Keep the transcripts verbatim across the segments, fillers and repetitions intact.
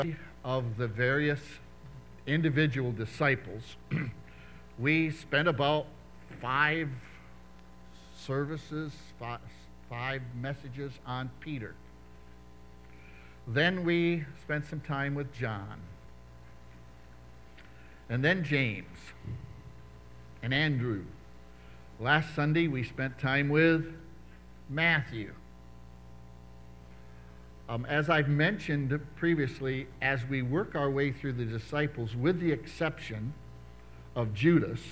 of the various individual disciples, we spent about five services, five, five messages on Peter. Then we spent some time with John, and then James and Andrew. Last Sunday we spent time with Matthew. Um, as I've mentioned previously, as we work our way through the disciples, with the exception of Judas,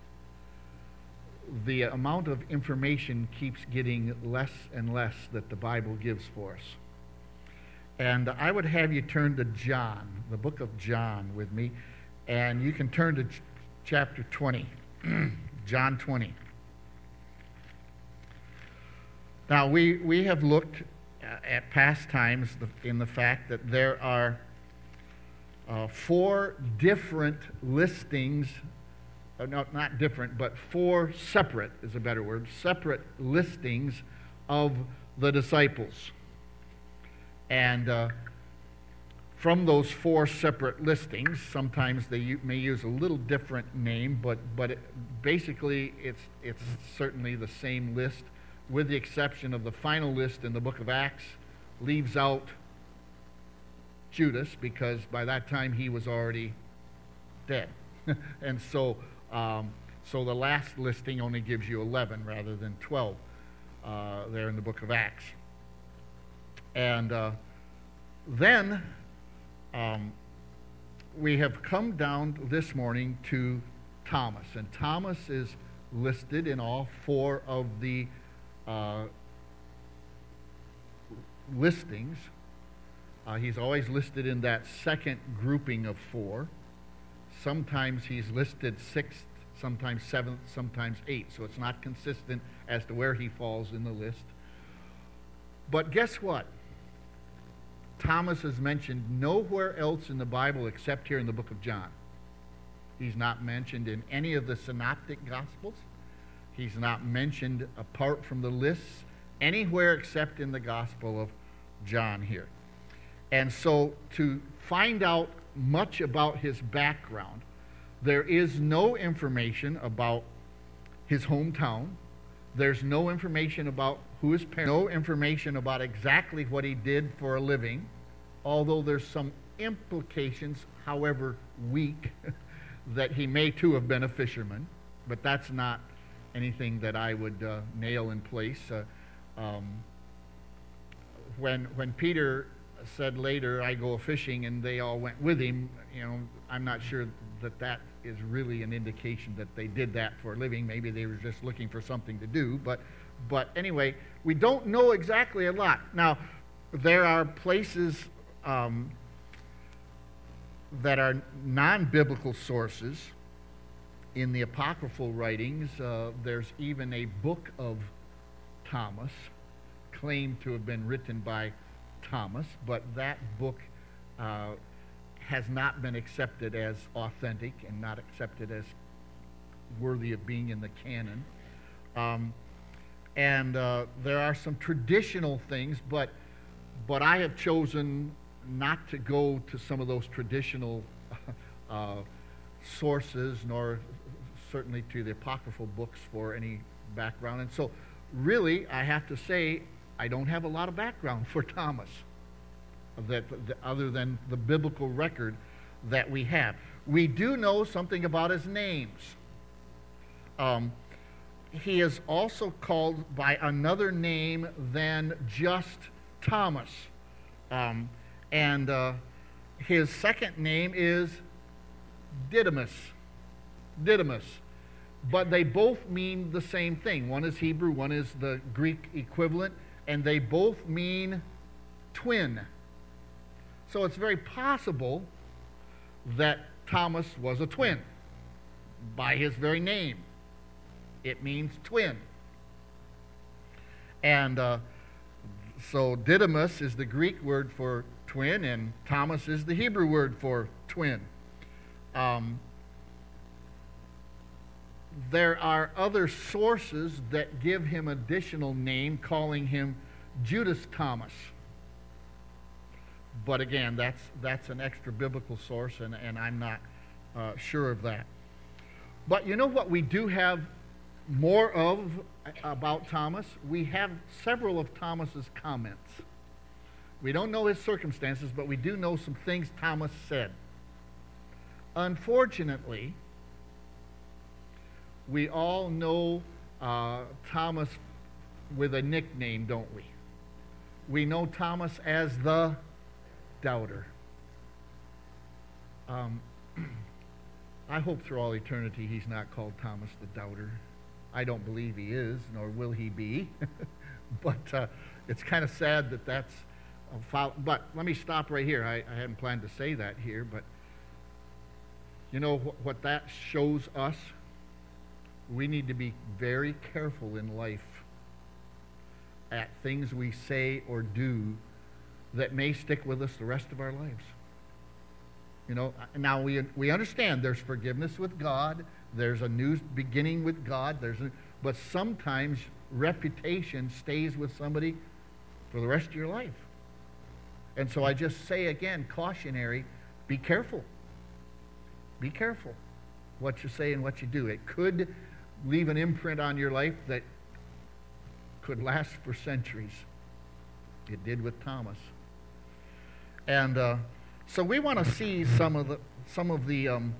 the amount of information keeps getting less and less that the Bible gives for us. And I would have you turn to John, the book of John with me, and you can turn to ch- chapter twenty, John twenty. Now, we, we have looked at past times in the fact that there are uh, four different listings, uh, no, not different, but four separate, is a better word, separate listings of the disciples. And uh, from those four separate listings, sometimes they u- may use a little different name, but, but it, basically it's, it's certainly the same list, with the exception of the final list in the book of Acts leaves out Judas, because by that time he was already dead. And so um, so the last listing only gives you eleven rather than twelve uh, there in the book of Acts. And uh, then um, we have come down this morning to Thomas. And Thomas is listed in all four of the Uh, listings. Uh, he's always listed in that second grouping of four. Sometimes he's listed sixth, sometimes seventh, sometimes eighth. So it's not consistent as to where he falls in the list. But guess what? Thomas is mentioned nowhere else in the Bible except here in the book of John. He's not mentioned in any of the synoptic gospels. He's not mentioned apart from the lists anywhere except in the Gospel of John here. And so to find out much about his background, there is no information about his hometown. There's no information about who his parents, no information about exactly what he did for a living, although there's some implications, however weak, that he may too have been a fisherman, but that's not anything that I would uh, nail in place. Uh, um, when when Peter said later, I go fishing, and they all went with him, you know, I'm not sure that that is really an indication that they did that for a living. Maybe they were just looking for something to do. But, but anyway, we don't know exactly a lot. Now, there are places um, that are non-biblical sources. In the apocryphal writings, uh, there's even a book of Thomas claimed to have been written by Thomas, but that book uh, has not been accepted as authentic and not accepted as worthy of being in the canon. Um, and uh, there are some traditional things, but but I have chosen not to go to some of those traditional uh, sources, nor certainly to the apocryphal books for any background. And so really, I have to say, I don't have a lot of background for Thomas, that, that other than the biblical record that we have. We do know something about his names. Um, he is also called by another name than just Thomas. Um, and uh, his second name is Didymus. Didymus. But they both mean the same thing. One is Hebrew, one is the Greek equivalent, and they both mean twin. So it's very possible that Thomas was a twin by his very name. It means twin. And uh, so Didymus is the Greek word for twin, and Thomas is the Hebrew word for twin. Um, there are other sources that give him additional name, calling him Judas Thomas. but again, that's that's an extra biblical source, and, and I'm not uh, sure of that. But you know what we do have more of about Thomas? We have several of Thomas's comments. We don't know his circumstances, but we do know some things Thomas said. Unfortunately, we all know uh, Thomas with a nickname, don't we? We know Thomas as the doubter. Um, I hope through all eternity he's not called Thomas the doubter. I don't believe he is, nor will he be. But uh, it's kind of sad that that's a foul. But let me stop right here. I, I hadn't planned to say that here, but you know wh- what that shows us? We need to be very careful in life at things we say or do that may stick with us the rest of our lives. You know, now we we understand there's forgiveness with God, there's a new beginning with God, there's a, but sometimes reputation stays with somebody for the rest of your life. And so I just say again, cautionary, be careful. Be careful what you say and what you do. It could leave an imprint on your life that could last for centuries. It did with Thomas. And uh, so we want to see some of the some of the um,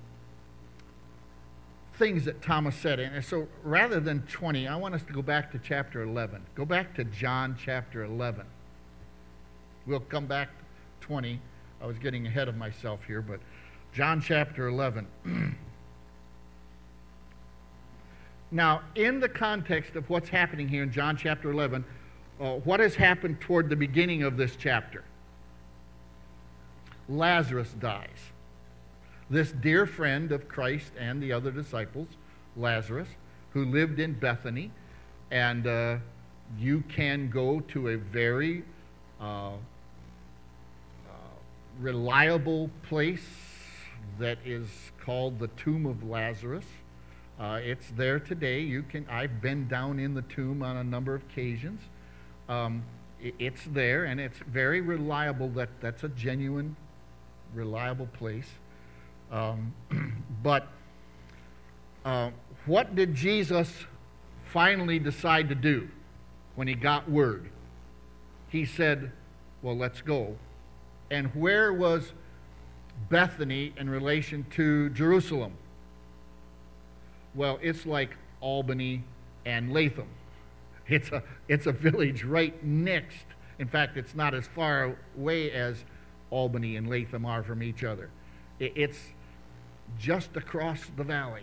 things that Thomas said. And so rather than twenty, I want us to go back to chapter eleven. Go back to John chapter eleven. We'll come back to twenty. I was getting ahead of myself here, but John chapter eleven. Now, in the context of what's happening here in John chapter eleven, uh, what has happened toward the beginning of this chapter? Lazarus dies. This dear friend of Christ and the other disciples, Lazarus, who lived in Bethany, and uh, you can go to a very uh, uh, reliable place that is called the tomb of Lazarus. Uh, it's there today. You can. I've been down in the tomb on a number of occasions. Um, it, it's there, and it's very reliable. That that's a genuine, reliable place. Um, but uh, what did Jesus finally decide to do when he got word? He said, "Well, let's go." And where was Bethany in relation to Jerusalem? Well, it's like Albany and Latham. It's a it's a village right next. In fact, it's not as far away as Albany and Latham are from each other. It's just across the valley,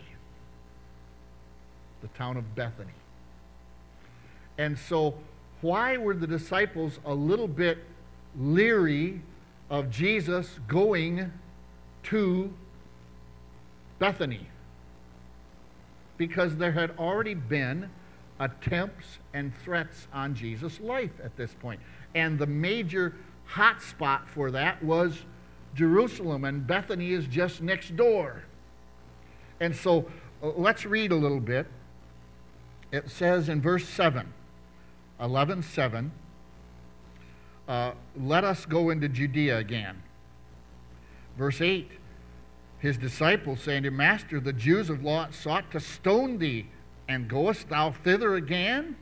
the town of Bethany. And so, why were the disciples a little bit leery of Jesus going to Bethany? Because there had already been attempts and threats on Jesus' life at this point. And the major hot spot for that was Jerusalem, and Bethany is just next door. And so uh, let's read a little bit. It says in verse seven, eleven seven, uh, let us go into Judea again. Verse eight, his disciples saying to him, Master, the Jews of law sought to stone thee, and goest thou thither again?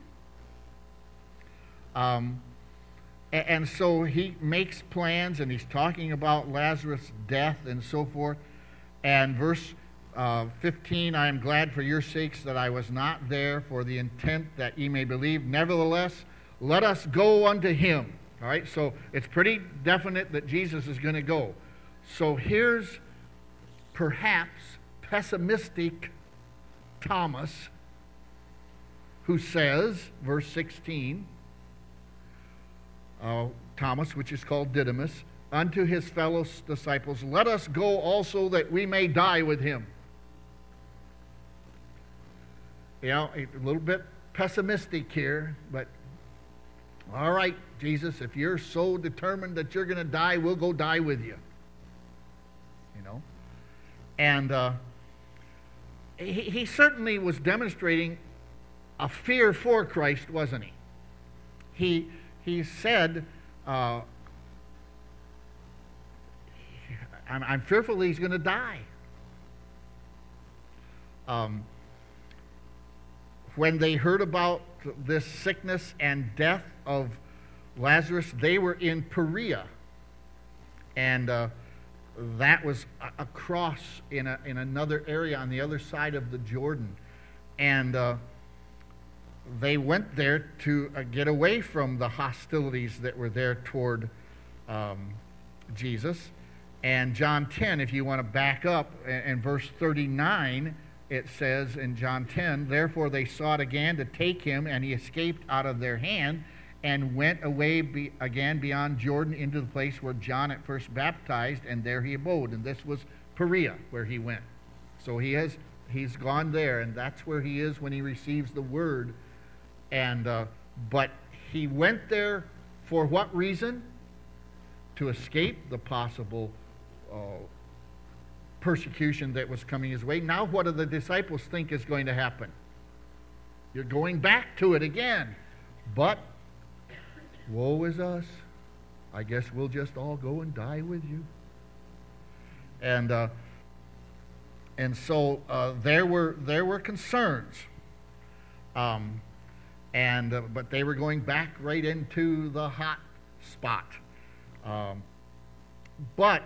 Um, and, and so he makes plans, and he's talking about Lazarus' death and so forth. And verse uh, fifteen, I am glad for your sakes that I was not there, for the intent that ye may believe. Nevertheless, let us go unto him. All right, so it's pretty definite that Jesus is going to go. So here's perhaps pessimistic Thomas, who says, verse sixteen, uh, Thomas, which is called Didymus, unto his fellow disciples, let us go also that we may die with him. You know, a little bit pessimistic here, but all right, Jesus, if you're so determined that you're going to die, we'll go die with you. You know? And uh, he, he certainly was demonstrating a fear for Christ, wasn't he? He, he said, uh, I'm, I'm fearful that he's going to die. Um, when they heard about this sickness and death of Lazarus, they were in Perea. And uh, that was a- across in, a, in another area on the other side of the Jordan. And uh, they went there to uh, get away from the hostilities that were there toward um, Jesus. And John ten, if you want to back up, in verse thirty-nine, it says in John ten, therefore they sought again to take him, and he escaped out of their hand, and went away be, again beyond Jordan into the place where John at first baptized, and there he abode. And this was Perea, where he went. So he has he's gone there, and that's where he is when he receives the word. And uh, but he went there for what reason? To escape the possible uh, persecution that was coming his way. Now what do the disciples think is going to happen? You're going back to it again. But woe is us. I guess we'll just all go and die with you. And uh, and so uh, there were there were concerns, um, and uh, but they were going back right into the hot spot. Um, but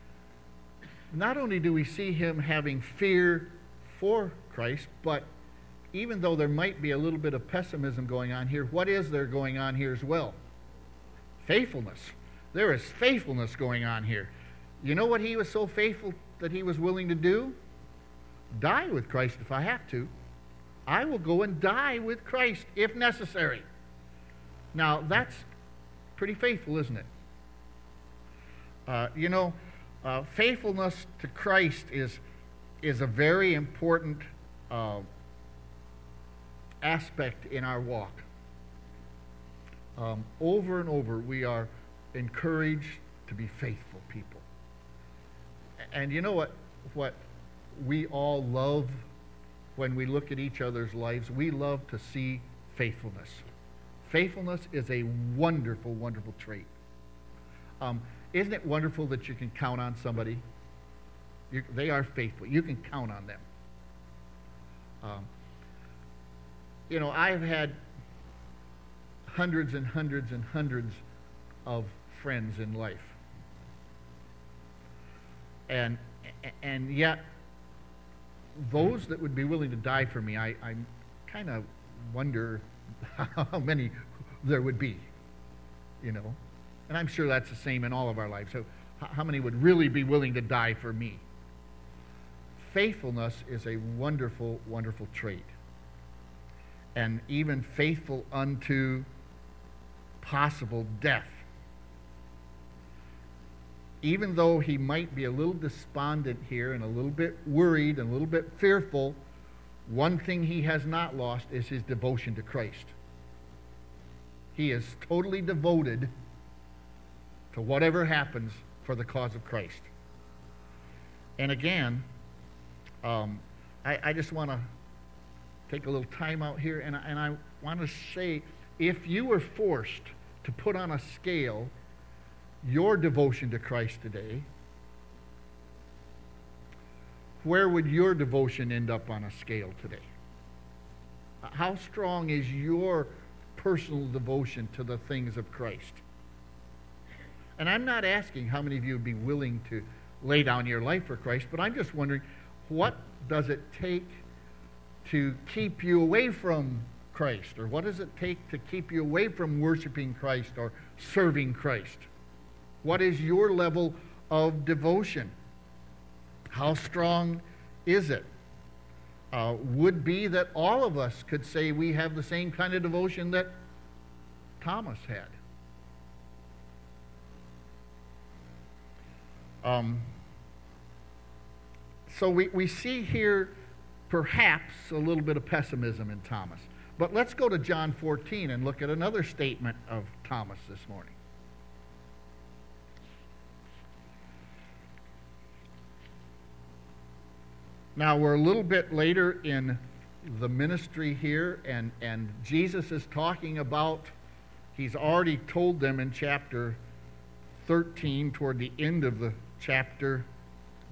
not only do we see him having fear for Christ, but even though there might be a little bit of pessimism going on here, what is there going on here as well? Faithfulness. There is faithfulness going on here. You know what he was so faithful that he was willing to do? Die with Christ if I have to. I will go and die with Christ if necessary. Now, that's pretty faithful, isn't it? Uh, you know, uh, faithfulness to Christ is, is a very important uh, aspect in our walk. Um, over and over, we are encouraged to be faithful people. And you know what, what we all love when we look at each other's lives? We love to see faithfulness. Faithfulness is a wonderful, wonderful trait. Um, isn't it wonderful that you can count on somebody? You, they are faithful. You can count on them. Um, you know, I've had hundreds and hundreds and hundreds of friends in life. And and yet, those that would be willing to die for me, I, I kind of wonder how many there would be, you know. And I'm sure that's the same in all of our lives. So how many would really be willing to die for me? Faithfulness is a wonderful, wonderful trait. And even faithful unto possible death. Even though he might be a little despondent here and a little bit worried and a little bit fearful, one thing he has not lost is his devotion to Christ. He is totally devoted to whatever happens for the cause of Christ. And again, um, I, I just want to take a little time out here, and, and I want to say, if you were forced to put on a scale your devotion to Christ today, where would your devotion end up on a scale today? How strong is your personal devotion to the things of Christ? And I'm not asking how many of you would be willing to lay down your life for Christ, but I'm just wondering, what does it take to keep you away from Christ? Or what does it take to keep you away from worshiping Christ or serving Christ? What is your level of devotion? How strong is it? Uh, would be that all of us could say we have the same kind of devotion that Thomas had. Um, so we, we see here perhaps a little bit of pessimism in Thomas. But let's go to John fourteen and look at another statement of Thomas this morning. Now, we're a little bit later in the ministry here, and, and Jesus is talking about, he's already told them in chapter thirteen, toward the end of the chapter,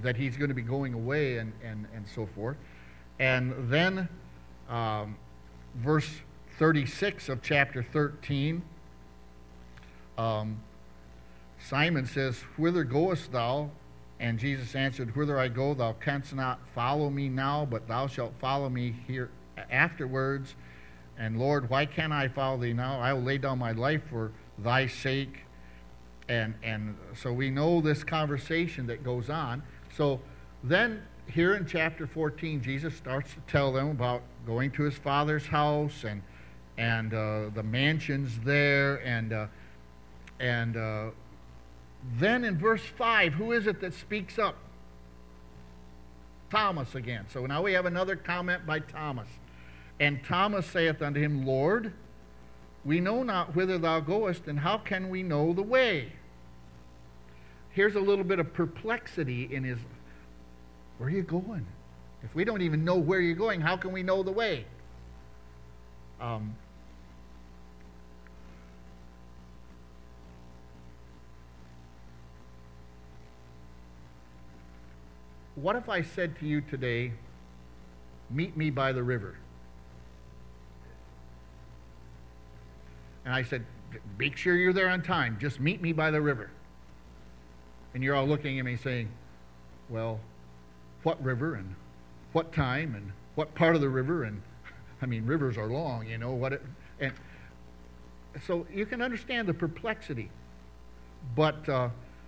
that he's going to be going away and, and, and so forth. And then um, verse thirty-six of chapter thirteen, um, Simon says, "Whither goest thou?" And Jesus answered, "Whither I go, thou canst not follow me now, but thou shalt follow me here afterwards. And Lord, why can't I follow thee now? I will lay down my life for thy sake." And and so we know this conversation that goes on. So then here in chapter fourteen, Jesus starts to tell them about going to his Father's house and and uh, the mansions there. And uh, and uh, then in verse five, who is it that speaks up? Thomas again. So now we have another comment by Thomas. "And Thomas saith unto him, Lord, we know not whither thou goest, and how can we know the way?" Here's a little bit of perplexity in his, where are you going? If we don't even know where you're going, how can we know the way? Um, what if I said to you today, meet me by the river? And I said, make sure you're there on time. Just meet me by the river. And you're all looking at me saying, well, what river and what time and what part of the river? And I mean, rivers are long, you know. What? It, and so you can understand the perplexity. But uh,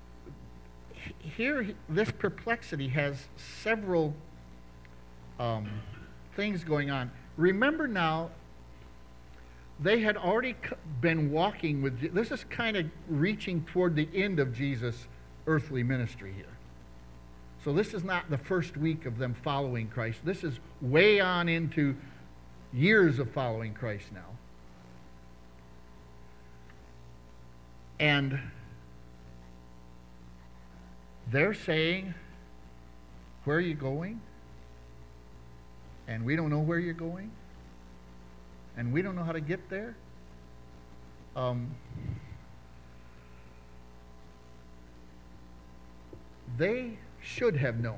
here, this perplexity has several um, things going on. Remember now, they had already been walking with, this is kind of reaching toward the end of Jesus' earthly ministry here. So this is not the first week of them following Christ. This is way on into years of following Christ now. And they're saying, where are you going? And we don't know where you're going. And we don't know how to get there. Um, they should have known.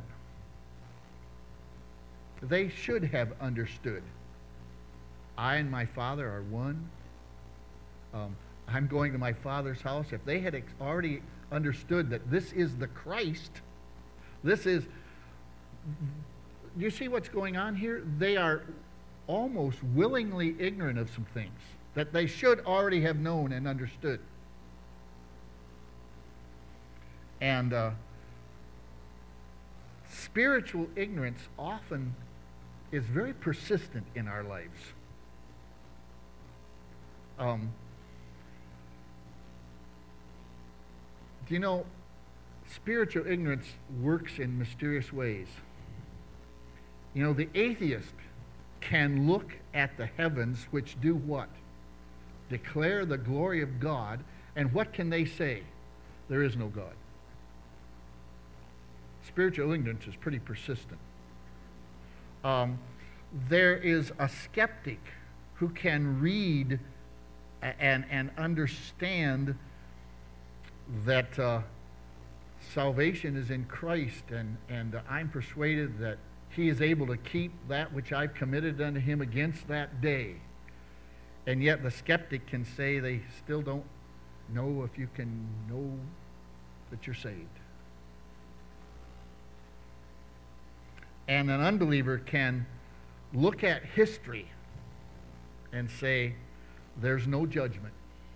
They should have understood. I and my Father are one. Um, I'm going to my Father's house. If they had ex- already understood that this is the Christ, this is, you see what's going on here? They are almost willingly ignorant of some things that they should already have known and understood. And uh, spiritual ignorance often is very persistent in our lives. Um, do you know, spiritual ignorance works in mysterious ways. You know, the atheist can look at the heavens, which do what? Declare the glory of God, and what can they say? There is no God. Spiritual ignorance is pretty persistent. Um, there is a skeptic who can read and, and understand that uh, salvation is in Christ, and, and uh, I'm persuaded that he is able to keep that which I've committed unto him against that day. And yet the skeptic can say they still don't know if you can know that you're saved. And an unbeliever can look at history and say, there's no judgment.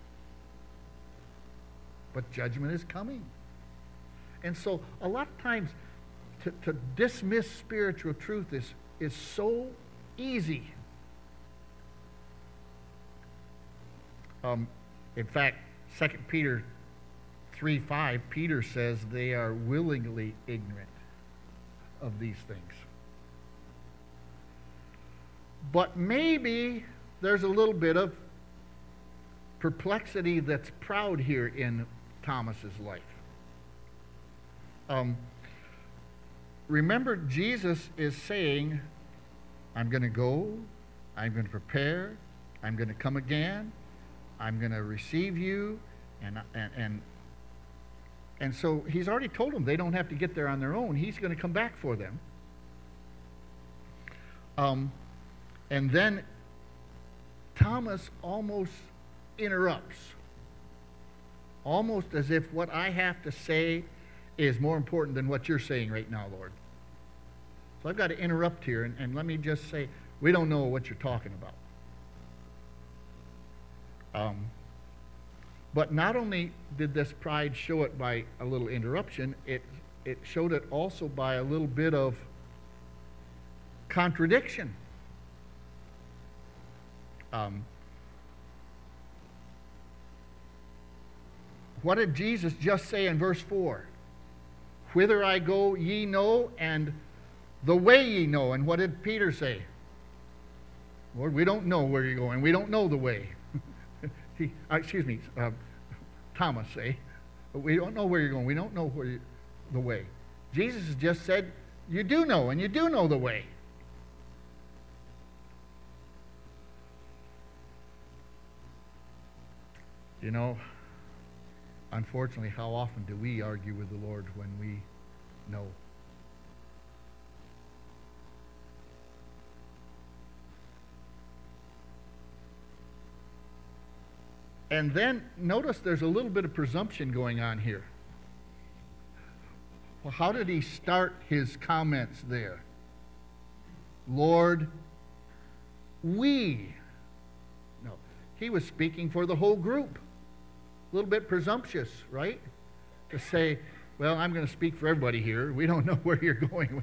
But judgment is coming. And so a lot of times to, to dismiss spiritual truth is, is so easy. Um, in fact, Second Peter three five, Peter says they are willingly ignorant of these things. But maybe there's a little bit of perplexity that's proud here in Thomas's life. Um, remember, Jesus is saying, I'm going to go, I'm going to prepare, I'm going to come again, I'm going to receive you, and, and, and And so he's already told them they don't have to get there on their own. He's going to come back for them. Um, and then Thomas almost interrupts, almost as if what I have to say is more important than what you're saying right now, Lord. So I've got to interrupt here, and, and let me just say, we don't know what you're talking about. Um, but not only did this pride show it by a little interruption, it, it showed it also by a little bit of contradiction. Um, what did Jesus just say in verse four? Whither I go ye know, and the way ye know. And what did Peter say? Lord, we don't know where you're going. We don't know the way. he, uh, excuse me, uh, Thomas say, but we don't know where you're going. We don't know where you, the way. Jesus has just said, you do know, and you do know the way. You know, unfortunately, how often do we argue with the Lord when we know? And then notice there's a little bit of presumption going on here. Well, how did he start his comments there? Lord, we. No, he was speaking for the whole group. A little bit presumptuous, right? To say, well, I'm going to speak for everybody here. We don't know where you're going.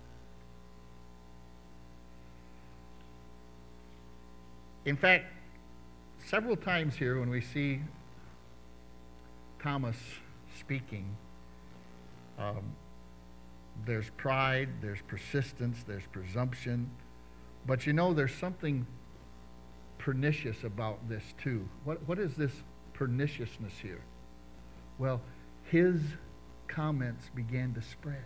In fact, several times here when we see Thomas speaking, um, there's pride, there's persistence, there's presumption. But you know, there's something pernicious about this too. What, what is this perniciousness here? Well, his comments began to spread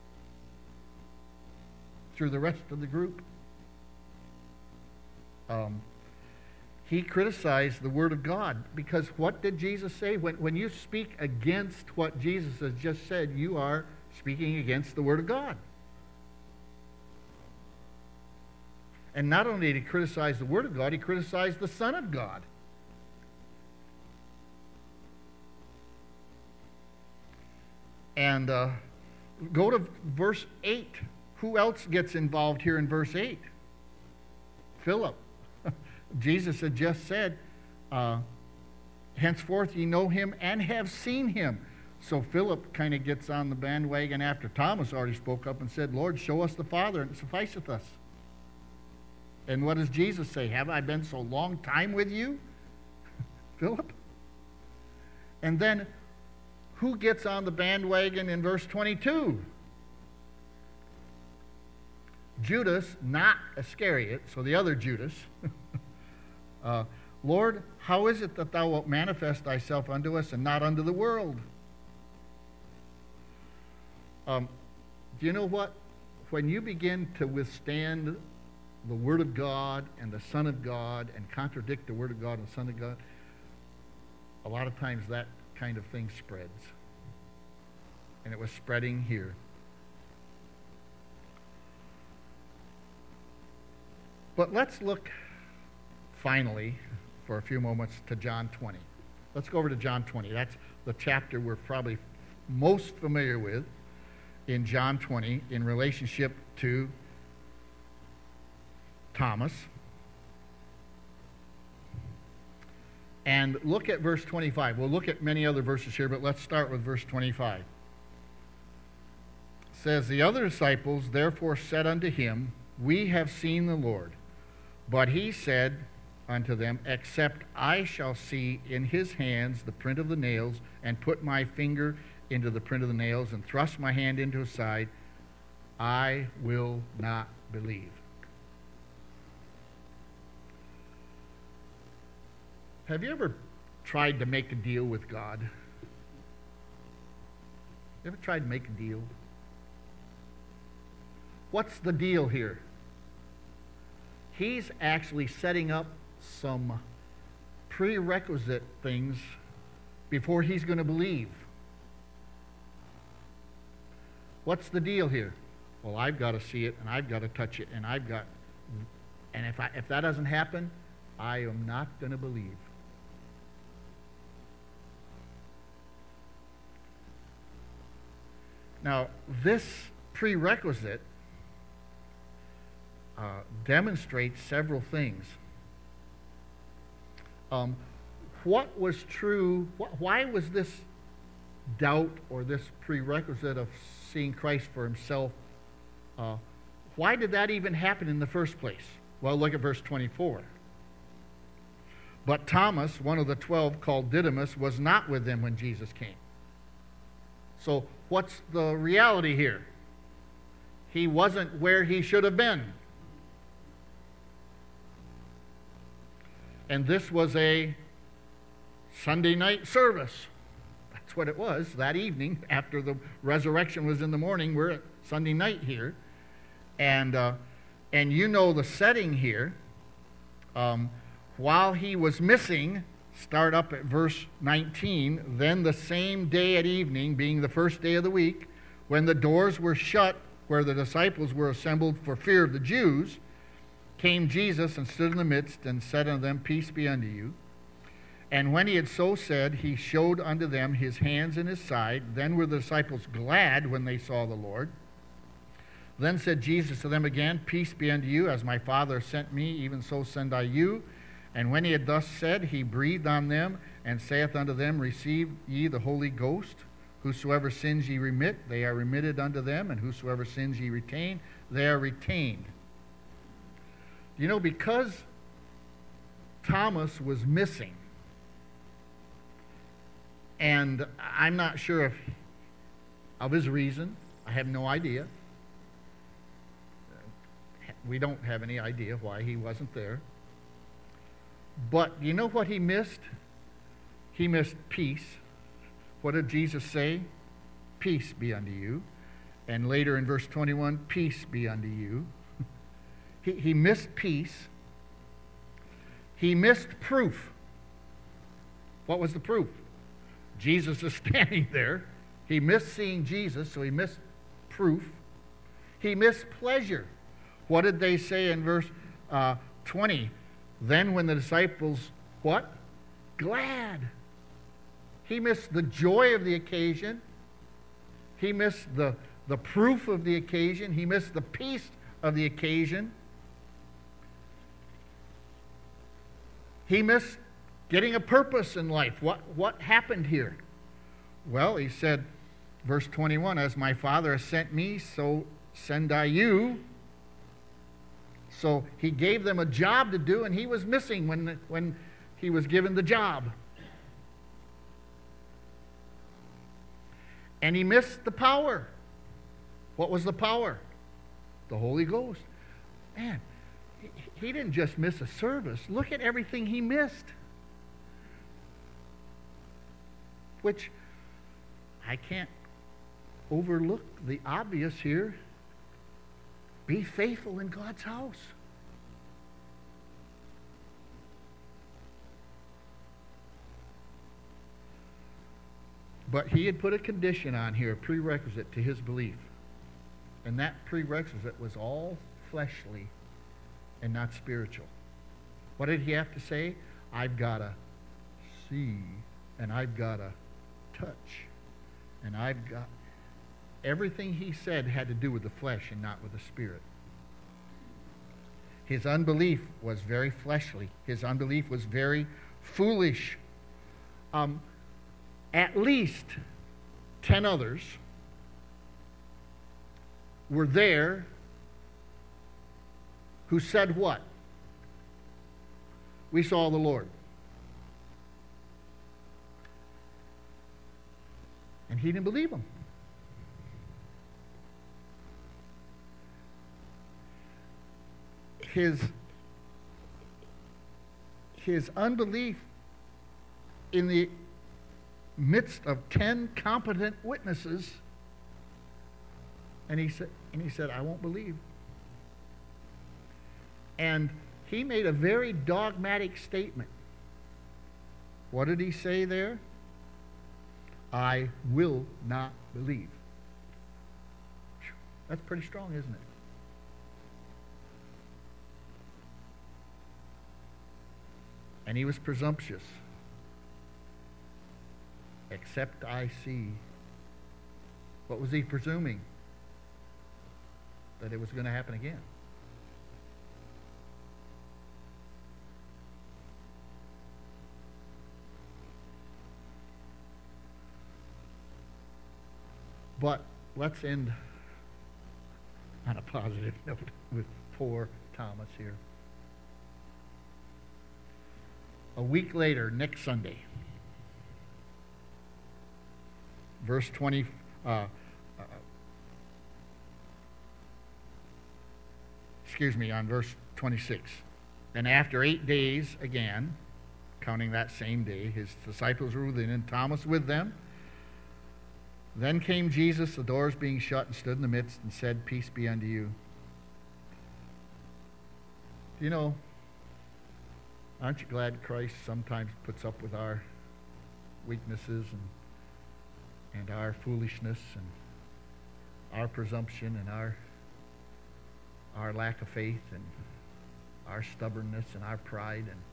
through the rest of the group. Um, he criticized the Word of God, because what did Jesus say? When, when you speak against what Jesus has just said, you are speaking against the Word of God. And not only did he criticize the Word of God, he criticized the Son of God. And uh, go to verse eight. Who else gets involved here in verse eight? Philip. Jesus had just said, uh, henceforth ye know him and have seen him. So Philip kind of gets on the bandwagon after Thomas already spoke up and said, Lord, show us the Father, and it sufficeth us. And what does Jesus say? Have I been so long time with you, Philip? And then who gets on the bandwagon in verse twenty-two? Judas, not Iscariot, so the other Judas. uh, Lord, how is it that thou wilt manifest thyself unto us and not unto the world? Um, do you know what? When you begin to withstand the Word of God and the Son of God and contradict the Word of God and the Son of God, a lot of times that kind of thing spreads. And it was spreading here. But let's look finally for a few moments to John twenty. Let's go over to John twenty. That's the chapter we're probably most familiar with in John twenty in relationship to Thomas. And look at verse twenty-five. We'll look at many other verses here, but let's start with verse twenty-five. It says, the other disciples therefore said unto him, we have seen the Lord. But he said unto them, except I shall see in his hands the print of the nails, and put my finger into the print of the nails, and thrust my hand into his side, I will not believe. Have you ever tried to make a deal with God? You ever tried to make a deal? What's the deal here? He's actually setting up some prerequisite things before he's going to believe. what's the deal here? Well, I've got to see it, and I've got to touch it, and I've got, and if I, if that doesn't happen, I am not going to believe. Now, this prerequisite uh, demonstrates several things. Um, what was true? Wh- why was this doubt or this prerequisite of seeing Christ for himself? Uh, why did that even happen in the first place? Well, look at verse twenty-four. But Thomas, one of the twelve, called Didymus, was not with them when Jesus came. So what's the reality here? He wasn't where he should have been. And this was a Sunday night service. That's what it was that evening after the resurrection was in the morning. We're at Sunday night here. And, uh, and you know the setting here. Um, while he was missing, start up at verse nineteen, then the same day at evening, being the first day of the week, when the doors were shut where the disciples were assembled for fear of the Jews, came Jesus and stood in the midst and said unto them, Peace be unto you. And when he had so said, he showed unto them his hands and his side. Then were the disciples glad when they saw the Lord. Then said Jesus to them again, Peace be unto you, as my Father sent me, even so send I you. And when he had thus said, he breathed on them, and saith unto them, Receive ye the Holy Ghost. Whosoever sins ye remit, they are remitted unto them, and whosoever sins ye retain, they are retained. You know, because Thomas was missing, and I'm not sure if of his reason, I have no idea. We don't have any idea why he wasn't there. But you know what he missed? He missed peace. What did Jesus say? Peace be unto you. And later in verse twenty-one, peace be unto you. he, he missed peace. He missed proof. What was the proof? Jesus is standing there. He missed seeing Jesus, so he missed proof. He missed pleasure. What did they say in verse uh, twenty? Then when the disciples, what? Glad. He missed the joy of the occasion. He missed the, the proof of the occasion. He missed the peace of the occasion. He missed getting a purpose in life. What, what happened here? Well, he said, verse twenty-one, As my Father has sent me, so send I you. So he gave them a job to do, and he was missing when, when he was given the job. And he missed the power. What was the power? The Holy Ghost. Man, he, he didn't just miss a service. Look at everything he missed. Which I can't overlook the obvious here. Be faithful in God's house. But he had put a condition on here, a prerequisite to his belief. And that prerequisite was all fleshly and not spiritual. What did he have to say? I've got to see, and I've got to touch, and I've got... Everything he said had to do with the flesh and not with the spirit. His unbelief was very fleshly. His unbelief was very foolish. Um, at least ten others were there who said what? We saw the Lord. And he didn't believe them. His, his unbelief in the midst of ten competent witnesses, and he said, and he said, I won't believe. And he made a very dogmatic statement. What did he say there? I will not believe. That's pretty strong, isn't it? And he was presumptuous. Except I see. What was he presuming? That it was going to happen again. But let's end on a positive note with poor Thomas here. A week later, next Sunday, verse twenty, uh, uh, excuse me, on verse twenty-six. And after eight days again, counting that same day, his disciples were within, and Thomas with them. Then came Jesus, the doors being shut, and stood in the midst, and said, Peace be unto you. You know, aren't you glad Christ sometimes puts up with our weaknesses and and our foolishness and our presumption and our our lack of faith and our stubbornness and our pride? And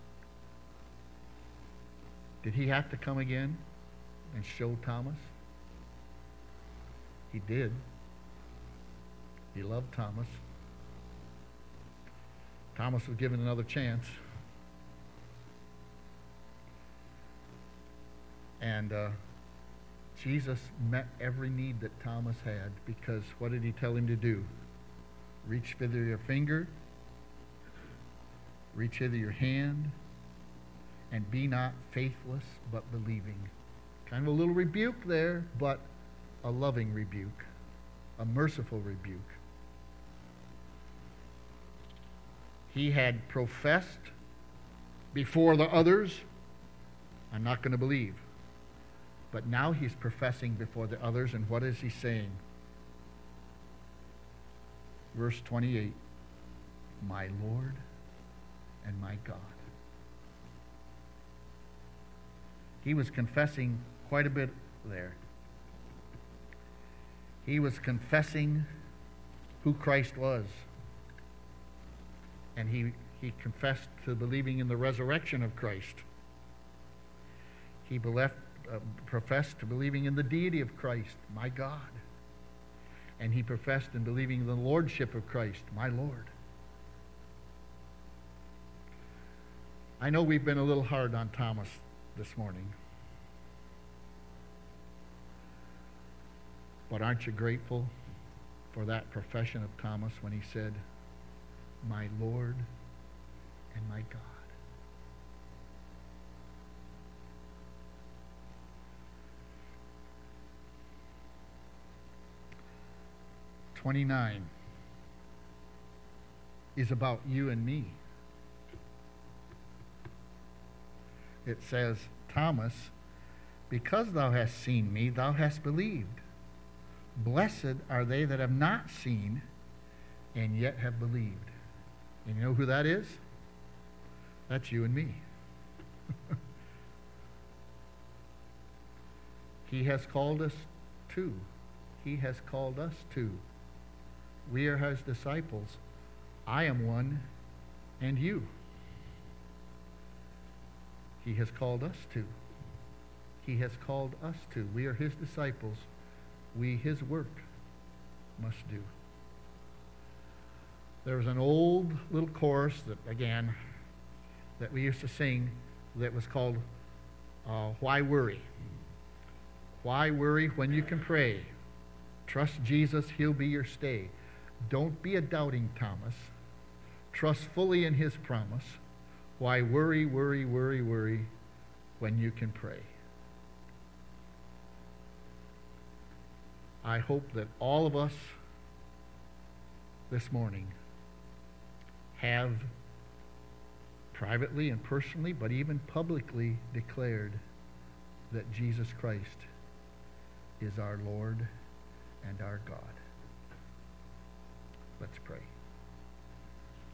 did he have to come again and show Thomas? He did. He loved Thomas. Thomas was given another chance. And uh, Jesus met every need that Thomas had, because what did he tell him to do? Reach hither your finger, reach hither your hand, and be not faithless, but believing. Kind of a little rebuke there, but a loving rebuke, a merciful rebuke. He had professed before the others, I'm not going to believe. But now he's professing before the others, and what is he saying? Verse twenty-eight, my Lord and my God. He was confessing quite a bit there. He was confessing who Christ was. And he, he confessed to believing in the resurrection of Christ. He beleft, uh, professed to believing in the deity of Christ, my God. And he professed in believing in the lordship of Christ, my Lord. I know we've been a little hard on Thomas this morning. But aren't you grateful for that profession of Thomas when he said, my Lord and my God? twenty-nine is about you and me. It says, Thomas, because thou hast seen me, thou hast believed. Blessed are they that have not seen and yet have believed. And you know who that is? That's you and me. He has called us to. He has called us to. We are his disciples. I am one, and you. He has called us to. He has called us to. We are his disciples. We his work must do. There was an old little chorus that, again, that we used to sing that was called uh, Why Worry? Why worry when you can pray? Trust Jesus, he'll be your stay. Don't be a doubting Thomas. Trust fully in his promise. Why worry, worry, worry, worry when you can pray? I hope that all of us this morning have privately and personally, but even publicly declared that Jesus Christ is our Lord and our God. Let's pray.